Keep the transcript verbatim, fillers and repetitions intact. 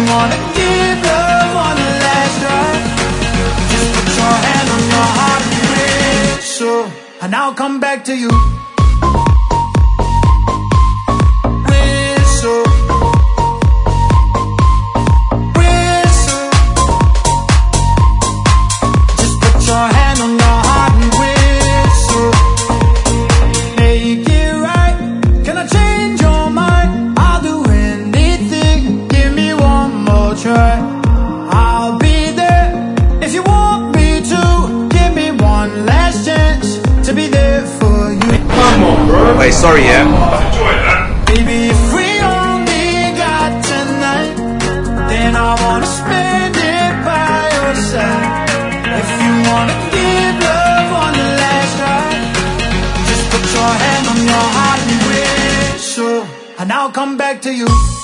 wanna give love one last try, just put your hand on your heart and whistle, and I'll come back to you. Whistle, whistle, just put your hand on your heart and whistle. Make it right. Can I change your mind? I'll do anything. Give me one more try. I'll be there if you want me to. Give me one last chance to be there for you. Come on, bro. Wait, sorry, yeah. Enjoy that. Baby, if we only got tonight, then I wanna spend it by your side. If you wanna give love on the last try, just put your hand on your heart and whistle, and I'll come back to you.